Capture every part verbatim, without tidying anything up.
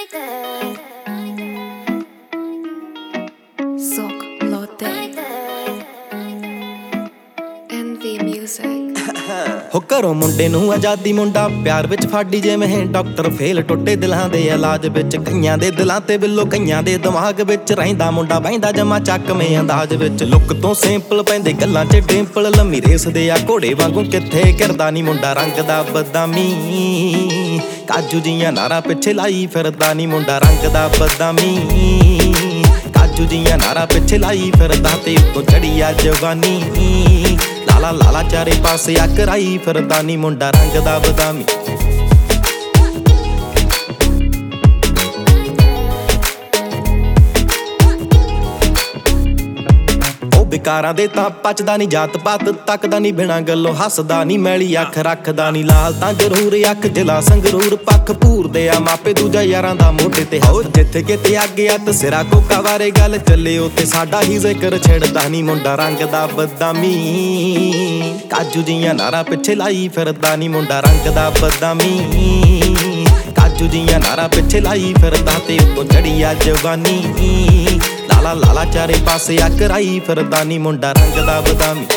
Sok Lotte Envy Music ਹੋ ਘਰੋਂ ਮੁੰਡੇ ਨੂੰ ਆਜ਼ਾਦੀ ਮੁੰਡਾ ਪਿਆਰ ਵਿੱਚ ਫਾੜੀ ਜਿਵੇਂ ਡਾਕਟਰ ਫੇਲ ਟੁੱਟੇ ਦਿਲਾਂ ਦੇ ਇਲਾਜ ਵਿੱਚ ਕਈਆਂ ਦੇ ਦਿਲਾਂ ਤੇ ਬਿੱਲੋ ਕਈਆਂ ਦੇ ਦਿਮਾਗ ਵਿੱਚ ਰਹਿੰਦਾ ਮੁੰਡਾ ਬਹਿੰਦਾ ਜਮਾ ਚੱਕਵੇਂ ਅੰਦਾਜ਼ ਵਿੱਚ ਲੁੱਕ ਤੋਂ ਸਿੰਪਲ ਪੈਂਦੇ ਗੱਲਾਂ 'ਚ ਡਿੰਪਲ ਲੰਮੀ ਰੇਸ ਦੇ ਆ ਘੋੜੇ ਵਾਂਗੂ ਕਿੱਥੇ ਕਰਦਾ ਨੀ ਮੁੰਡਾ ਰੰਗ ਦਾ ਬਦਾਮੀ ਕਾਜੂ ਜੀਆਂ ਨਾਰਾਂ ਪਿੱਛੇ ਲਾਈ ਫਿਰਦਾ ਨੀ ਮੁੰਡਾ ਰੰਗ ਦਾ ਬਦਾਮੀ ਕਾਜੂ ਜੀਆਂ ਨਾਰਾਂ ਪਿੱਛੇ ਲਾਈ ਫਿਰਦਾ ਤੇ ਉੱਤੋਂ ਚੜੀ ਆ ਜਵਾਨੀ ਲਾਲਾ ਲਾਲਾ ਚਾਰੇ ਪਾਸੇ ਆ ਕਰਾਈ ਫਿਰਦਾ ਨੀ ਮੁੰਡਾ ਰੰਗ ਦਾ ਬਦਾਮੀ ਵਿਕਾਰਾਂ ਦੇ ਤਾਂ ਪਚਦਾ ਨੀ ਜਾਤ ਪਾਤ ਤੱਕਦਾ ਨੀ ਬਿਨਾਂ ਗੱਲੋਂ ਹੱਸਦਾ ਨੀ ਮੈਲੀ ਅੱਖ ਰੱਖਦਾ ਨੀ ਲਾਲ ਤਾਂ ਜ਼ਰੂਰ ਅੱਖ ਜਿਲਾ ਸੰਗਰੂਰ ਪੱਖ ਭੂਰਦੇ ਆ ਮਾਪੇ ਦੂਜਾ ਯਾਰਾਂ ਦਾ ਮੋਢੇ ਤੇ ਹੋ ਜਿੱਥੇ ਕਿਤੇ ਅੱਗੇ ਆ ਤਸਿਰਾ ਕੋਕਾ ਬਾਰੇ ਗੱਲ ਚੱਲੇ ਉੱਥੇ ਸਾਡਾ ਹੀ ਜ਼ਿਕਰ ਛੇੜਦਾ ਨੀ ਮੁੰਡਾ ਰੰਗ ਦਾ ਬਦਾਮੀ ਕਾਜੂ ਜੀਆਂ ਨਾਰਾਂ ਪਿੱਛੇ ਲਾਈ ਫਿਰਦਾ ਨੀ ਮੁੰਡਾ ਰੰਗ ਦਾ ਬਦਾਮੀ ਕਾਜੂ ਜੀਆਂ ਨਾਰਾਂ ਪਿੱਛੇ ਲਾਈ ਫਿਰਦਾ ਤੇ ਉੱਤੋਂ ਚੜੀ ਆ ਜਵਾਨੀ ਲਾਲਾ ਲਾਲਾ ਚਾਰੇ ਪਾਸੇ ਆ ਕਰਾਈ ਫਿਰਦਾ ਨੀ ਮੁੰਡਾ ਰੰਗ ਦਾ ਬਦਾਮੀ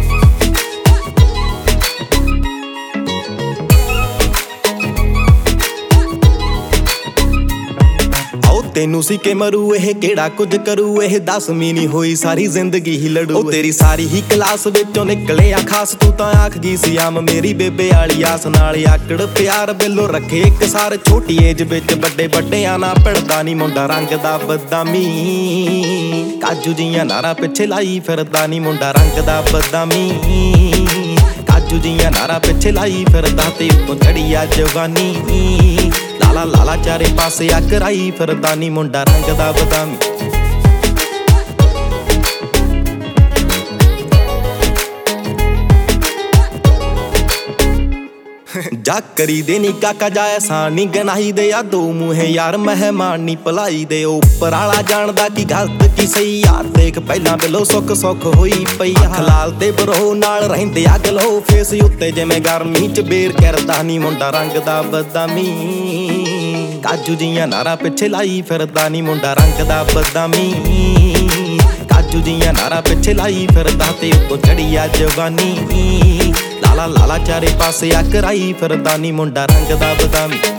ਤੈਨੂੰ ਸੀ ਕਿ ਮਰੂ ਇਹ ਕਿਹੜਾ ਕੁਝ ਕਰੂ ਇਹ ਦਸਵੀਂ ਨੀ ਹੋਈ ਸਾਰੀ ਜ਼ਿੰਦਗੀ ਹੀ ਲੜੂ ਉਹ ਤੇਰੀ ਸਾਰੀ ਹੀ ਕਲਾਸ ਵਿੱਚੋਂ ਨਿਕਲਿਆ ਖਾਸ ਤੂੰ ਤਾਂ ਆਖ ਗਈ ਸੀ ਆਮ ਮੇਰੀ ਬੇਬੇ ਵਾਲੀ ਆਸ ਨਾਲ ਆਕੜ ਪਿਆਰ ਬਿੱਲੋ ਰੱਖੇ ਇੱਕ ਸਾਰ ਛੋਟੀ ਏਜ ਵਿੱਚ ਵੱਡੇ ਵੱਡਿਆਂ ਨਾਲ ਭਿੜਦਾ ਨੀ ਮੁੰਡਾ ਰੰਗ ਦਾ ਬਦਾਮੀ ਕਾਜੂ ਜੀਆਂ ਨਾਰਾਂ ਪਿੱਛੇ ਲਾਈ ਫਿਰਦਾ ਨੀ ਮੁੰਡਾ ਰੰਗ ਦਾ ਬਦਾਮੀ ਕਾਜੂ ਜੀਆਂ ਨਾਰਾਂ ਪਿੱਛੇ ਲਾਈ ਫਿਰਦਾ ਤੇ ਉੱਤੋਂ ਚੜੀ ਆ ਜਵਾਨੀ ਲਾਲਾ ਲਾਲਾ ਚਾਰੇ ਪਾਸੇ ਆ ਕਰਾਈ ਫਿਰਦਾ ਨੀ ਮੁੰਡਾ ਰੰਗ ਦਾ ਬਦਾਮੀ ਜਾ ਕਰੀ ਦੇ ਨੀ ਕਾਕਾ ਜਾ ਐਸਾ ਨੀ ਗਨਾਹੀ ਦੇ ਆ ਦੋ ਮੂੰਹੇ ਯਾਰ ਮਹਿਮਾਨ ਨੀ ਭਲਾਈ ਦੇ ਉੱਪਰ ਆਲਾ ਜਾਣਦਾ ਕੀ ਗਲਤ ਕੀ ਸਹੀ ਯਾਰ ਦੇਖ ਪਹਿਲਾਂ ਬਿਲੋ ਸੁੱਖ ਸੁੱਖ ਹੋਈ ਪਈ ਹਲਾਲ ਤੇ ਬਰੋ ਨਾਲ ਰਹਿੰਦੇ ਆ ਗਲੋ ਫੇਸ ਉੱਤੇ ਜਿਵੇਂ ਗਰਮੀ ਚ ਬੇਰ ਕਰਦਾ ਨੀ ਮੁੰਡਾ ਰੰਗ ਦਾ ਬਦਾਮੀ ਕਾਜੂ ਜੀਆਂ ਨਾਰਾਂ ਪਿੱਛੇ ਲਾਈ ਫਿਰਦਾ ਨੀ ਮੁੰਡਾ ਰੰਗ ਦਾ ਬਦਾਮੀ ਕਾਜੂ ਜੀਆਂ ਨਾਰਾਂ ਪਿੱਛੇ ਲਾਈ ਫਿਰਦਾ ਤੇ ਉੱਤੋਂ ਚੜੀ ਆ ਜਵਾਨੀ ਲਾਲਾ ਲਾਲਾ ਚਾਰੇ ਪਾਸੇ ਆ ਕਰਾਈ ਫਿਰਦਾ ਨੀ ਮੁੰਡਾ ਰੰਗ ਦਾ ਬਦਾਮੀ